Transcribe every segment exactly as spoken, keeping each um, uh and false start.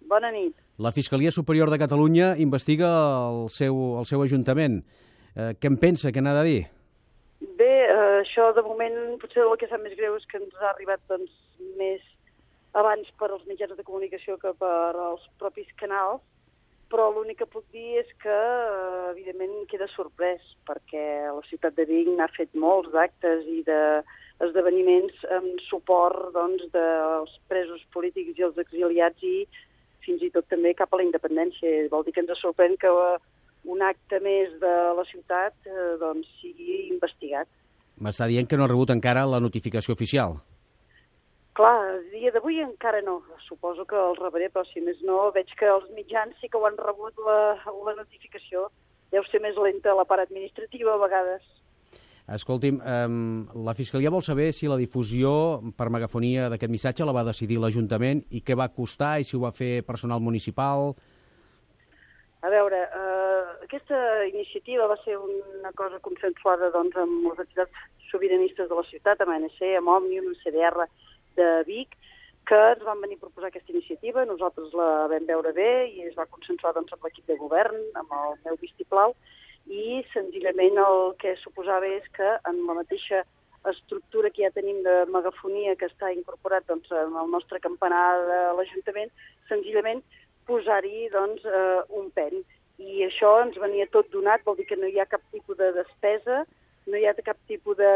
Bona nit. La Fiscalia Superior de Catalunya investiga el seu, el seu ajuntament. Eh, què en pensa, què n'ha de dir? Bé, eh, això de moment potser el que sap més greu és que ens ha arribat doncs, més abans per als mitjans de comunicació que per als propis canals, però l'únic que puc dir és que, eh, evidentment, queda sorprès, perquè la ciutat de Vic n'ha fet molts d'actes i d'esdeveniments en suport doncs, dels presos polítics i els exiliats i fins i tot també cap a la independència. Vol dir que ens sorprèn que un acte més de la ciutat eh, doncs, sigui investigat. M'està dient que no ha rebut encara la notificació oficial. Clar, a dia d'avui encara no. Suposo que el rebré, però si més no, veig que els mitjans sí que ho han rebut la, la notificació. Deu ser més lenta la part administrativa a vegades. Escolti'm, eh, la Fiscalia vol saber si la difusió per megafonia d'aquest missatge la va decidir l'Ajuntament i què va costar i si ho va fer personal municipal. A veure, eh, aquesta iniciativa va ser una cosa consensuada doncs, amb les entitats sobiranistes de la ciutat, amb A N C, amb Òmnium, amb C D R de Vic, que ens van venir a proposar aquesta iniciativa. Nosaltres la vam veure bé i es va consensuar doncs, amb l'equip de govern, amb el meu vistiplau, i senzillament el que suposava és que en la mateixa estructura que ja tenim de megafonia que està incorporat doncs, en el nostre campanar de l'Ajuntament, senzillament posar-hi doncs, eh, un pen. I això ens venia tot donat, vol dir que no hi ha cap tipus de despesa, no hi ha cap tipus de,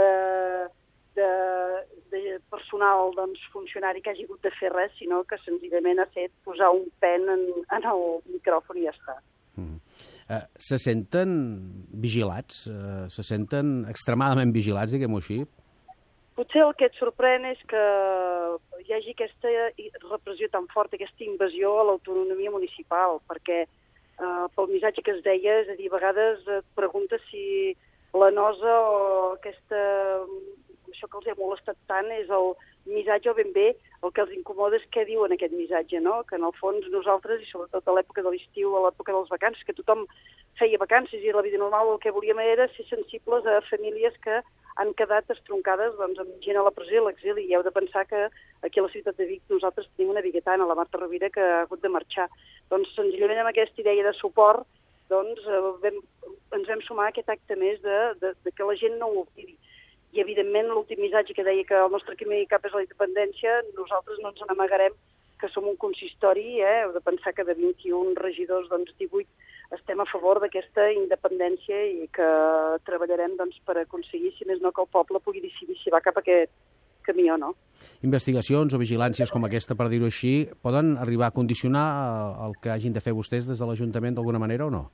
de, de personal doncs, funcionari que hagi hagut de fer res, sinó que senzillament ha fet posar un pen en, en el micròfon i ja està. Mm. Uh, se senten vigilats? Uh, se senten extremadament vigilats, diguem-ho així? Potser el que et sorprèn és que hi hagi aquesta repressió tan forta, aquesta invasió a l'autonomia municipal, perquè eh, pel missatge que es deia, és a dir, a vegades et preguntes si la nosa o aquesta, això que els ha molestat tant és el missatge o ben bé el que els incomoda és què diuen aquest missatge, no? Que en el fons nosaltres, i sobretot a l'època de l'estiu, a l'època dels vacances, que tothom feia vacances i la vida normal, el que volíem era ser sensibles a famílies que han quedat estroncades doncs, amb gent a la presó i a l'exili. I heu de pensar que aquí a la ciutat de Vic nosaltres tenim una biguetana, la Marta Rovira, que ha hagut de marxar. Doncs senzillament amb aquesta idea de suport doncs, vam, ens vam sumar a aquest acte més de, de, de que la gent no ho oblidi. I, evidentment, l'últim missatge que deia que el nostre camí cap és la independència, nosaltres no ens n'amagarem que som un consistori, eh? Heu de pensar que de vint-i-un regidors, doncs divuit estem a favor d'aquesta independència i que treballarem doncs, per aconseguir, si més no, que el poble pugui decidir si va cap a aquest camí o no. Investigacions o vigilàncies com aquesta, per dir-ho així, poden arribar a condicionar el que hagin de fer vostès des de l'Ajuntament d'alguna manera o no?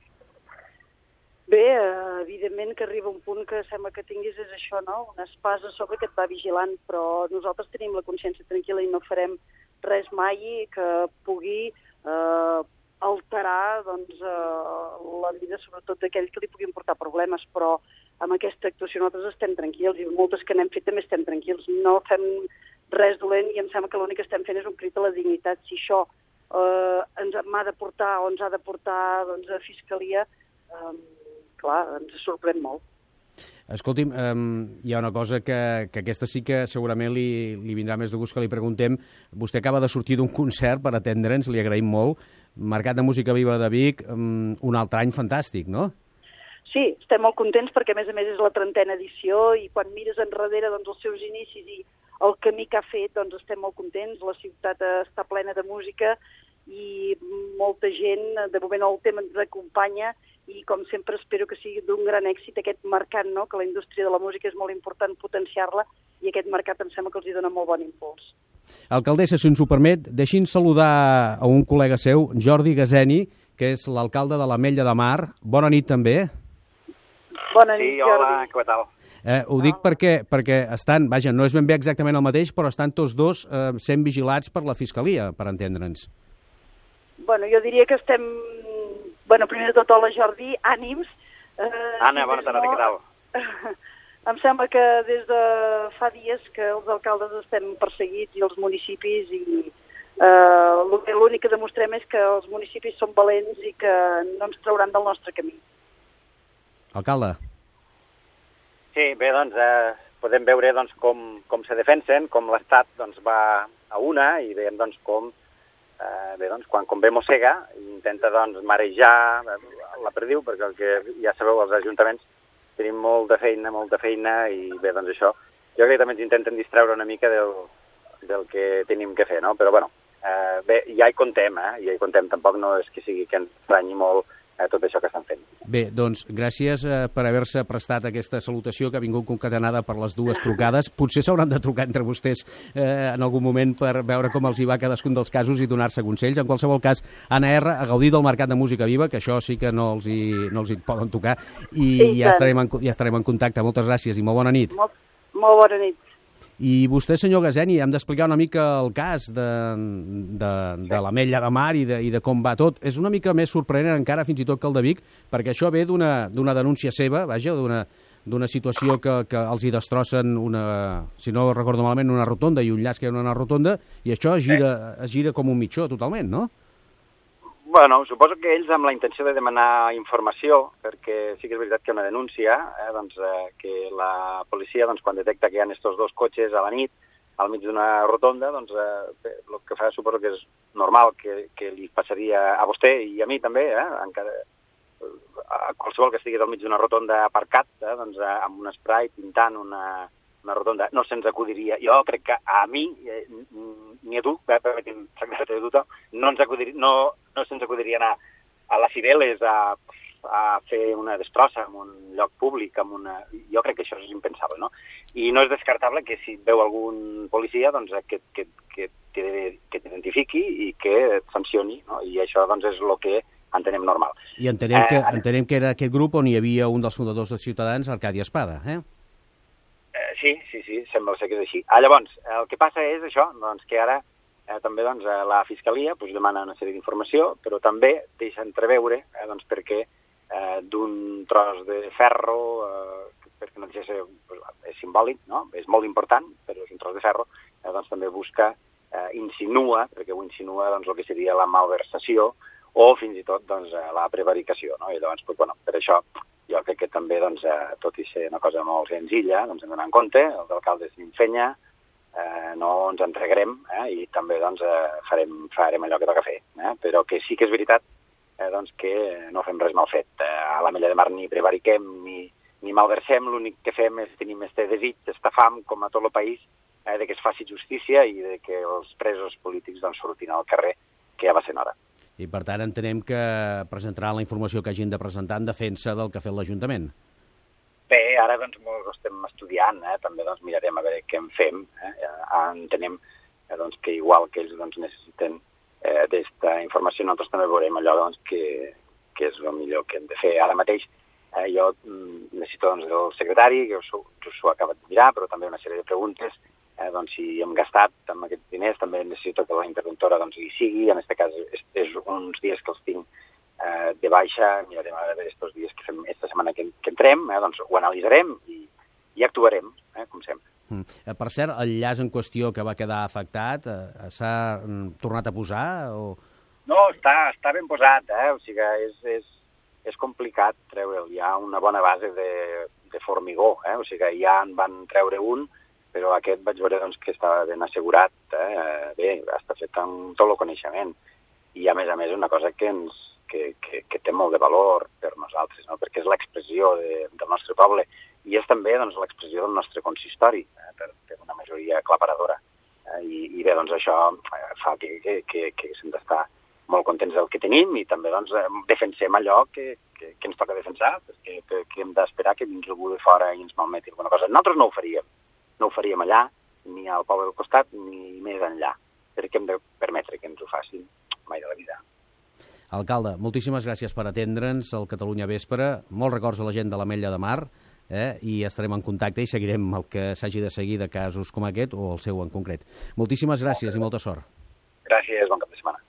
Bé, evidentment que arriba un punt que sembla que tinguis és això, no? Una espasa sobre que et va vigilant, però nosaltres tenim la consciència tranquil·la i no farem res mai que pugui eh, alterar doncs, eh, la vida, sobretot d'aquells que li puguin portar problemes, però amb aquesta actuació nosaltres estem tranquils i moltes que n'hem fet també estem tranquils. No fem res dolent i em sembla que l'únic que estem fent és un crit a la dignitat. Si això eh, ens m'ha de portar o ens ha de portar doncs, a Fiscalia, eh, clar, ens sorprèn molt. Escolti'm, eh, hi ha una cosa que, que aquesta sí que segurament li, li vindrà més de gust que li preguntem. Vostè acaba de sortir d'un concert per atendre'ns, li agraïm molt, Mercat de Música Viva de Vic, um, un altre any fantàstic, no? Sí, estem molt contents perquè, a més a més, és la trentena edició i quan mires enrere doncs, els seus inicis i el camí que ha fet, doncs estem molt contents. La ciutat està plena de música i molta gent, de moment el tema ens acompanya i, com sempre, espero que sigui d'un gran èxit aquest mercat, no? Que la indústria de la música és molt important potenciar-la i aquest mercat em sembla que els hi dona molt bon impuls. Alcaldessa, si ens ho permet, deixi'ns saludar a un col·lega seu, Jordi Gazeni, que és l'alcalde de l'Ametlla de Mar. Bona nit, també. Bona nit, sí, hola, Jordi. què tal? Eh, ho dic perquè, perquè estan, vaja, no és ben bé exactament el mateix, però estan tots dos eh, sent vigilats per la Fiscalia, per entendre'ns. Bueno, jo diria que estem... Bueno, primer de tot, hola Jordi, ànims. Eh, Anna, bona tarda, no... què tal? Em sembla que des de fa dies que els alcaldes estem perseguits i els municipis i eh, l'únic que demostrem és que els municipis són valents i que no ens trauran del nostre camí. Alcalde. Sí, bé, doncs eh, podem veure doncs, com, com se defensen, com l'Estat doncs, va a una i veiem doncs, com eh, bé, doncs, quan convé mossega, intenta, doncs, marejar la perdiu, perquè el que ja sabeu, els ajuntaments tenim molt de feina, molta feina, i bé, doncs això, jo crec que també ens intenten distreure una mica del, del que tenim que fer, no? Però, bueno, eh, bé, ja hi contem, eh? Ja hi contem, tampoc no és que sigui que ens estranyi molt eh, tot això que estan fent. Bé, doncs, gràcies eh, per haver-se prestat aquesta salutació que ha vingut concatenada per les dues trucades. Potser s'hauran de trucar entre vostès eh, en algun moment per veure com els hi va cadascun dels casos i donar-se consells. En qualsevol cas, Anna R, a gaudir del Mercat de Música Viva, que això sí que no els hi, no els hi poden tocar, i sí, ja, estarem en, ja estarem en contacte. Moltes gràcies i molt bona nit. Molt, molt bona nit. I vostè, senyor Gaseni, hem d'explicar una mica el cas de, de, de l'Ametlla de Mar i de, i de com va tot. És una mica més sorprenent encara, fins i tot que el de Vic, perquè això ve d'una denúncia seva, vaja, d'una situació que, que els hi destrossen una, si no recordo malament, una rotonda i un llaç que hi ha una rotonda, i això es gira, es gira com un mitjó totalment, no? Bueno, suposo que ells amb la intenció de demanar informació, perquè sí que és veritat que hi ha una denúncia, eh, doncs, eh, que la policia, doncs, quan detecta que hi ha estos dos cotxes a la nit, al mig d'una rotonda, doncs, eh, el que fa suposo que és normal que, que li passaria a vostè i a mi també, eh, encara, a qualsevol que estigués al mig d'una rotonda aparcat, eh, doncs, eh, amb un spray pintant una, una rotonda, no se'ns acudiria. Jo crec que a mi, eh, ni a tu, eh, permeti'm tractar-te de tu, no, ens acudiria, no, no se'ns acudiria anar a les Cibeles a, a fer una destrossa en un lloc públic. Amb una... Jo crec que això és impensable, no? I no és descartable que si veu algun policia, doncs, que, que, que, que t'identifiqui i que et sancioni, no? I això, doncs, és el que entenem normal. I entenem, eh, que, entenem que era aquest grup on hi havia un dels fundadors de Ciutadans, Arcadi Espada, eh? Sí, sí, sí, sembla ser que és així. Ah, llavors, el que passa és això, doncs, que ara eh, també doncs, la Fiscalia doncs, demana una sèrie d'informació, però també deixa entreveure, eh, doncs, perquè eh, d'un tros de ferro, eh, perquè no deixa ser, doncs, és simbòlic, no? És molt important, però és un tros de ferro, eh, doncs també busca, eh, insinua, perquè ho insinua doncs, el que seria la malversació o fins i tot doncs, la prevaricació, no? I llavors, doncs, bueno, per això jo crec que també, doncs, eh, tot i ser una cosa molt senzilla, doncs, hem d'anar en compte, els alcaldes s'infenya, eh, no ens entregarem, eh, i també doncs, eh, farem, farem allò que toca fer. Eh? Però que sí que és veritat eh, doncs, que no fem res mal fet. Eh, a l'Ametlla de Mar ni prevariquem ni, ni malversem, l'únic que fem és tenir més desig, esta fam, com a tot el país, eh, de que es faci justícia i de que els presos polítics doncs, surtin al carrer, que ja va ser hora. I, per tant, entenem que presentaran la informació que hagin de presentar en defensa del que ha fet l'Ajuntament. Bé, ara doncs ho estem estudiant, eh? També doncs, mirarem a veure què en fem. Eh? Entenem eh, doncs, que igual que ells doncs, necessiten eh, d'esta informació, nosaltres també veurem allò doncs, que, que és el millor que hem de fer. Ara mateix eh, jo mm, necessito doncs, del secretari, que us, us ho acaba de mirar, però també una sèrie de preguntes. Eh, doncs, si hem gastat amb aquests diners, també necessito que la interventora doncs, hi sigui. En aquest cas, és, és uns dies que els tinc eh, de baixa. Mirarem a veure aquests dies que fem aquesta setmana que, que entrem, eh, doncs ho analitzarem i, i actuarem, eh, com sempre. Mm. Eh, per cert, el llaç en qüestió que va quedar afectat, eh, s'ha mm, tornat a posar? O... No, està, està ben posat, eh? O sigui, és, és, és complicat treure'l. Hi ha una bona base de, de formigó, eh? O sigui, ja en van treure un, però aquest vaig veure doncs, que estava ben assegurat, eh? Bé, està fet amb tot el coneixement. I, a més a més, una cosa que, ens, que, que, que té molt de valor per nosaltres, no? Perquè és l'expressió de, del nostre poble i és també doncs, l'expressió del nostre consistori, eh? per, per una majoria aclaparadora. Eh? I, I bé, doncs això fa que, que, que, que hem d'estar molt contents del que tenim i també doncs, defensem allò que, que, que ens toca defensar, perquè que, que hem d'esperar que vingui algú de fora i ens malmeti alguna cosa. Nosaltres no ho faríem. No ho faríem allà, ni al poble del costat, ni més enllà, perquè hem de permetre que ens ho facin mai de la vida. Alcalde, moltíssimes gràcies per atendre'ns al Catalunya Vespre. Molts records a la gent de l'Ametlla de Mar, eh? I estarem en contacte i seguirem el que s'hagi de seguir de casos com aquest o el seu en concret. Moltíssimes gràcies i molta sort. Gràcies, bon cap de setmana.